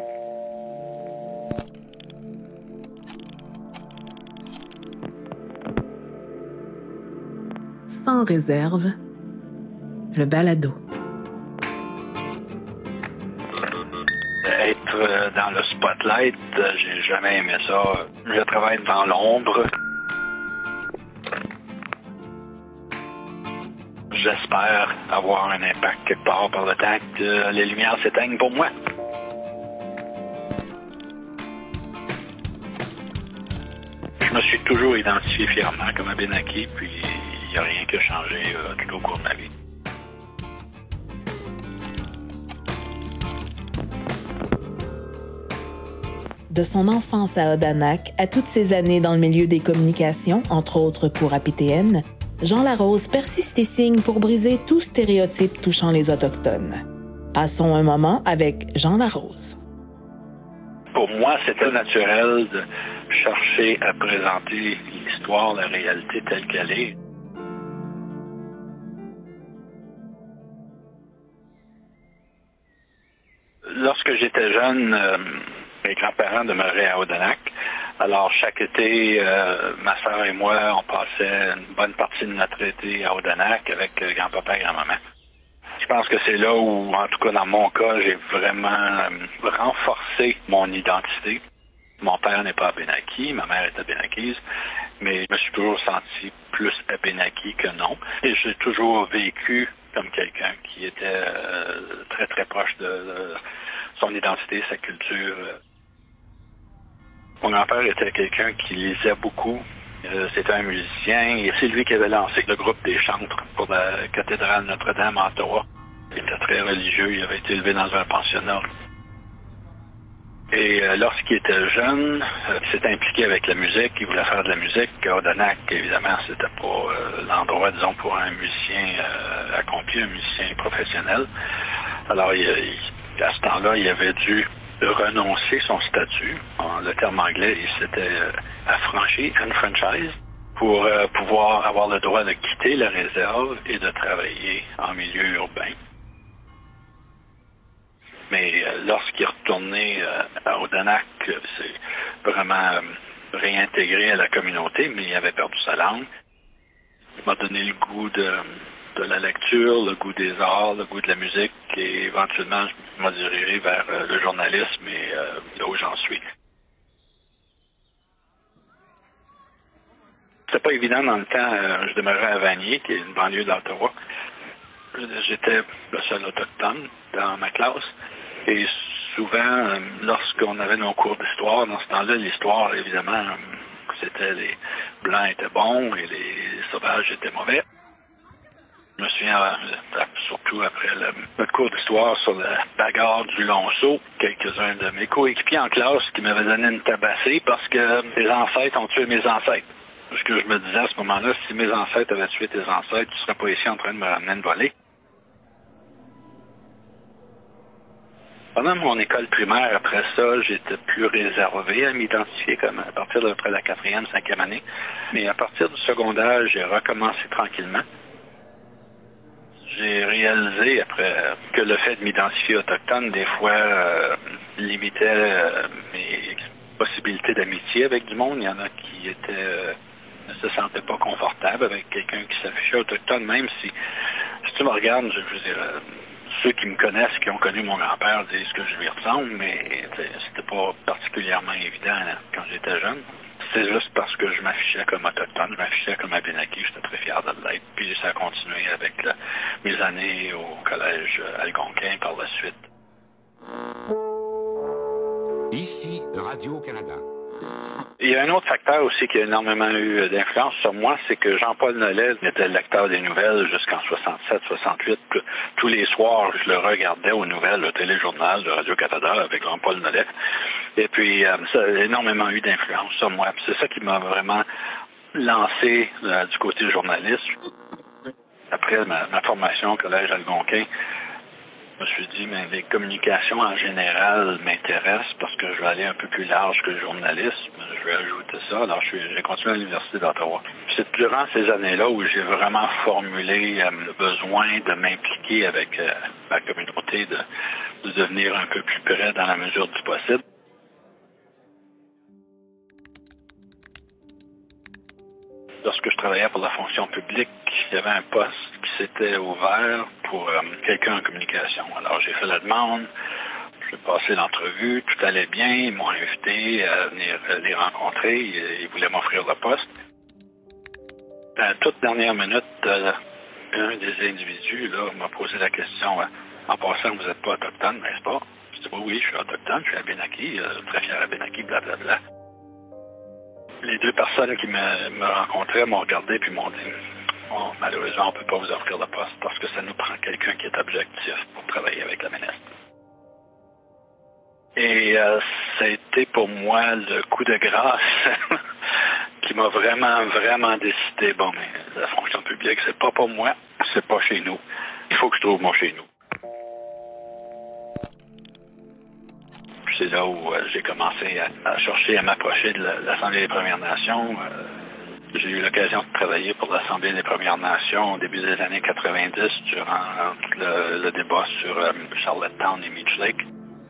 Sans réserve, le balado. Être dans le spotlight, j'ai jamais aimé ça. Je travaille dans l'ombre. J'espère avoir un impact quelque part par le temps que les lumières s'éteignent pour moi. Je me suis toujours identifié fièrement comme Abénaki, puis il n'y a rien qui a changé tout au cours de ma vie. De son enfance à Odanak à toutes ces années dans le milieu des communications, entre autres pour APTN, Jean Larose persiste et signe pour briser tout stéréotype touchant les Autochtones. Passons un moment avec Jean Larose. Pour moi, c'était naturel de chercher à présenter l'histoire, la réalité telle qu'elle est. Lorsque j'étais jeune, mes grands-parents demeuraient à Odanak. Alors, chaque été, ma sœur et moi, on passait une bonne partie de notre été à Odanak avec grand-papa et grand-maman. Je pense que c'est là où, en tout cas dans mon cas, j'ai vraiment renforcé mon identité. Mon père n'est pas Abénaki, ma mère est abénakise, mais je me suis toujours senti plus Abénaki que non. Et j'ai toujours vécu comme quelqu'un qui était très, très proche de son identité, sa culture. Mon grand-père était quelqu'un qui lisait beaucoup. C'était un musicien et c'est lui qui avait lancé le groupe des chantres pour la cathédrale Notre-Dame à Ottawa. Il était très religieux, il avait été élevé dans un pensionnat. Et lorsqu'il était jeune, il s'était impliqué avec la musique, il voulait faire de la musique. À Odanak, évidemment, c'était pas l'endroit, disons, pour un musicien accompli, un musicien professionnel. Alors, à ce temps-là, il avait dû renoncer son statut. Le terme anglais, il s'était affranchi, enfranchise, pour pouvoir avoir le droit de quitter la réserve et de travailler en milieu urbain. Mais lorsqu'il est retourné à Odanak, c'est vraiment réintégré à la communauté, mais il avait perdu sa langue. Il m'a donné le goût de la lecture, le goût des arts, le goût de la musique, et éventuellement, je m'ai dirigé vers le journalisme et là où j'en suis. C'était pas évident dans le temps. Je demeurais à Vanier, qui est une banlieue d'Ottawa. J'étais le seul autochtone dans ma classe. Et souvent, lorsqu'on avait nos cours d'histoire, dans ce temps-là, l'histoire, évidemment, c'était les Blancs étaient bons et les Sauvages étaient mauvais. Je me souviens, surtout après notre cours d'histoire sur la bagarre du Lonceau, quelques-uns de mes coéquipiers en classe qui m'avaient donné une tabassée parce que mes ancêtres ont tué mes ancêtres. Ce que je me disais à ce moment-là, si mes ancêtres avaient tué tes ancêtres, tu ne serais pas ici en train de me ramener une volée. Pendant mon école primaire, après ça, j'étais plus réservé à m'identifier comme à partir d'après la 4e, 5e année. Mais à partir du secondaire, j'ai recommencé tranquillement. J'ai réalisé après que le fait de m'identifier autochtone, des fois, limitait mes possibilités d'amitié avec du monde. Il y en a qui ne se sentaient pas confortables avec quelqu'un qui s'affichait autochtone, même si tu me regardes, je veux dire, ceux qui me connaissent, qui ont connu mon grand-père, disent que je lui ressemble, mais c'était pas particulièrement évident quand j'étais jeune. C'est juste parce que je m'affichais comme autochtone, je m'affichais comme Abénaki, j'étais très fier de l'être. Puis ça a continué avec mes années au collège algonquin par la suite. Ici, Radio-Canada. Il y a un autre facteur aussi qui a énormément eu d'influence sur moi, c'est que Jean-Paul Nollet était le lecteur des nouvelles jusqu'en 67-68. Tous les soirs, je le regardais aux nouvelles, le téléjournal de Radio-Canada avec Jean-Paul Nollet. Et puis, ça a énormément eu d'influence sur moi. Puis c'est ça qui m'a vraiment lancé du côté journaliste. Après ma formation au collège algonquin, je me suis dit, mais les communications en général m'intéressent parce que je vais aller un peu plus large que le journalisme. Je vais ajouter ça. Alors, j'ai continué à l'Université d'Ottawa. C'est durant ces années-là où j'ai vraiment formulé le besoin de m'impliquer avec ma communauté, de devenir un peu plus près dans la mesure du possible. Lorsque je travaillais pour la fonction publique, il y avait un poste qui s'était ouvert pour quelqu'un en communication. Alors, j'ai fait la demande, j'ai passé l'entrevue, tout allait bien, ils m'ont invité à venir les rencontrer, ils voulaient m'offrir le poste. À la toute dernière minute, un des individus là, m'a posé la question, en passant, vous n'êtes pas autochtone, n'est-ce pas? Je dis, oui, je suis autochtone, je suis Abénaki, très fier Abénaki, blablabla. Les deux personnes qui me rencontraient m'ont regardé puis m'ont dit, oh, malheureusement, on ne peut pas vous offrir le poste parce que ça nous prend quelqu'un qui est objectif pour travailler avec la ministre. Et ça a été pour moi le coup de grâce qui m'a vraiment décidé, bon, mais la fonction publique, c'est pas pour moi, c'est pas chez nous. Il faut que je trouve mon chez nous. C'est là où j'ai commencé à chercher à m'approcher de l'Assemblée des Premières Nations. J'ai eu l'occasion de travailler pour l'Assemblée des Premières Nations au début des années 90 durant le débat sur Charlottetown et Meech Lake.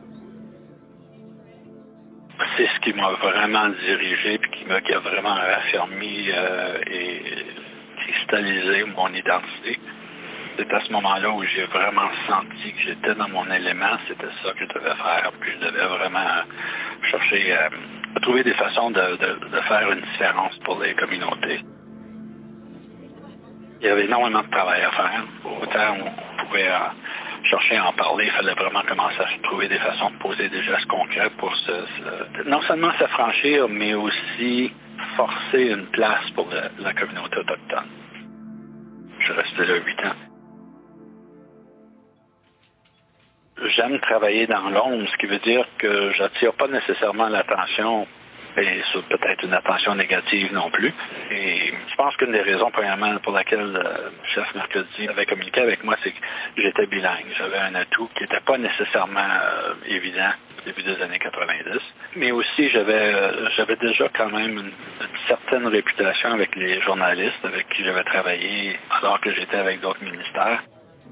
C'est ce qui m'a vraiment dirigé et qui a vraiment raffermi et cristallisé mon identité. C'est à ce moment-là où j'ai vraiment senti que j'étais dans mon élément, c'était ça que je devais faire, puis je devais vraiment chercher à trouver des façons de faire une différence pour les communautés. Il y avait énormément de travail à faire. Autant on pouvait chercher à en parler, il fallait vraiment commencer à trouver des façons de poser des gestes concrets pour non seulement s'affranchir, mais aussi forcer une place pour la communauté autochtone. Je suis resté là 8 ans. J'aime travailler dans l'ombre, ce qui veut dire que j'attire pas nécessairement l'attention, et peut-être une attention négative non plus. Et je pense qu'une des raisons, premièrement, pour laquelle le chef Mercredi avait communiqué avec moi, c'est que j'étais bilingue. J'avais un atout qui n'était pas nécessairement évident au début des années 90. Mais aussi, j'avais déjà quand même une certaine réputation avec les journalistes avec qui j'avais travaillé alors que j'étais avec d'autres ministères.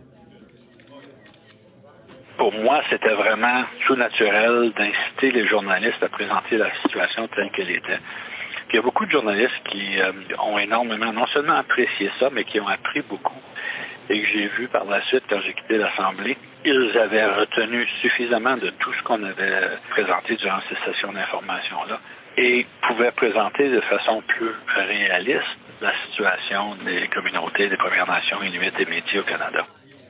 Pour moi, c'était vraiment tout naturel d'inciter les journalistes à présenter la situation telle qu'elle était. Il y a beaucoup de journalistes qui ont énormément, non seulement apprécié ça, mais qui ont appris beaucoup. Et que j'ai vu par la suite, quand j'ai quitté l'Assemblée, ils avaient retenu suffisamment de tout ce qu'on avait présenté durant ces sessions d'information-là et pouvaient présenter de façon plus réaliste la situation des communautés, des Premières Nations, Inuits et Métis au Canada.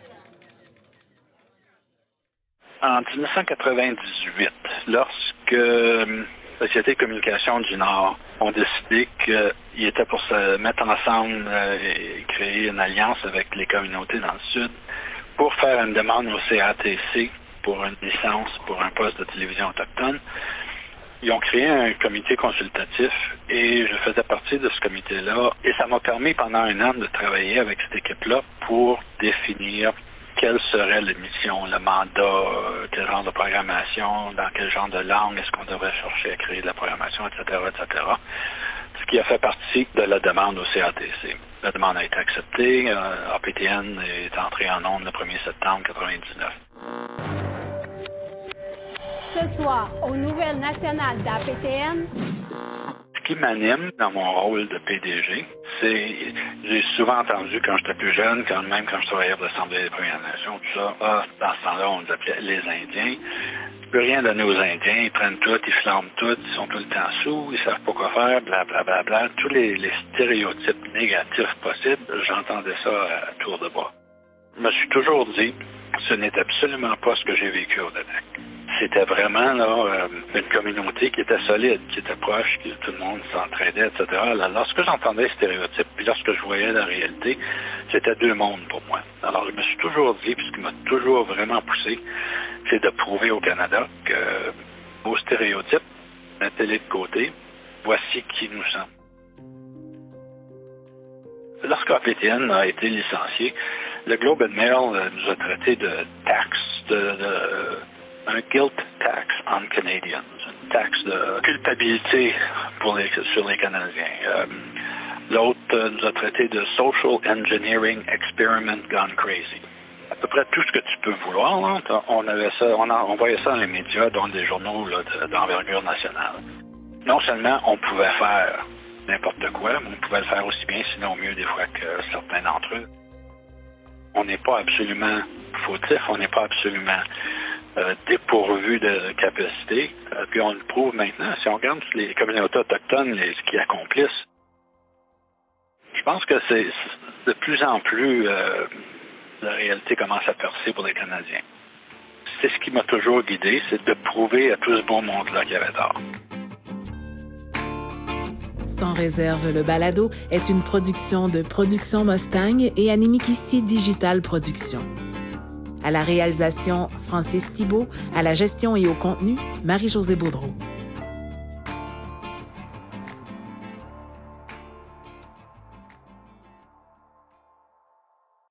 En 1998, lorsque la Société de communication du Nord ont décidé qu'ils étaient pour se mettre ensemble et créer une alliance avec les communautés dans le Sud pour faire une demande au CATC pour une licence pour un poste de télévision autochtone, ils ont créé un comité consultatif et je faisais partie de ce comité-là. Et ça m'a permis pendant 1 an de travailler avec cette équipe-là pour définir quelle serait l'émission, le mandat, quel genre de programmation, dans quel genre de langue est-ce qu'on devrait chercher à créer de la programmation, etc., etc. Ce qui a fait partie de la demande au CATC. La demande a été acceptée. APTN est entré en ondes le 1er septembre 1999. Ce soir, aux Nouvelles nationales d'APTN. Ce qui m'anime dans mon rôle de PDG, j'ai souvent entendu quand j'étais plus jeune, même quand je travaillais pour l'Assemblée des Premières Nations, tout ça, dans ce temps-là, on nous appelait les Indiens. Tu peux rien donner aux Indiens, ils prennent tout, ils flambent tout, ils sont tout le temps sous, ils savent pas quoi faire, blablabla. Bla, bla, bla. Tous les stéréotypes négatifs possibles, j'entendais ça à tour de bras. Je me suis toujours dit, ce n'est absolument pas ce que j'ai vécu au Danak. C'était vraiment là, une communauté qui était solide, qui était proche, que tout le monde s'entraidait, etc. Là, lorsque j'entendais les stéréotypes, puis lorsque je voyais la réalité, c'était 2 mondes pour moi. Alors je me suis toujours dit, puis ce qui m'a toujours vraiment poussé, c'est de prouver au Canada que vos stéréotypes, mettez-les de côté, voici qui nous sommes. Lorsque APTN a été licencié, le Globe and Mail nous a traité de taxe, un guilt tax on Canadians, une taxe de culpabilité sur les Canadiens. L'autre nous a traité de social engineering experiment gone crazy. peu près tout ce que tu peux vouloir. Là. On voyait ça dans les médias, dans des journaux là, d'envergure nationale. Non seulement on pouvait faire n'importe quoi, mais on pouvait le faire aussi bien, sinon mieux des fois que certains d'entre eux. On n'est pas absolument fautif, on n'est pas absolument dépourvu de capacité. Puis on le prouve maintenant. Si on regarde les communautés autochtones, ce qu'ils accomplissent, je pense que c'est de plus en plus la réalité commence à percer pour les Canadiens. C'est ce qui m'a toujours guidé, c'est de prouver à tout ce beau monde-là qu'il y avait tort. Sans réserve, le balado est une production de Production Mustang et Animikissi Digital Productions. À la réalisation, Francis Thibault, à la gestion et au contenu, Marie-Josée Baudreau.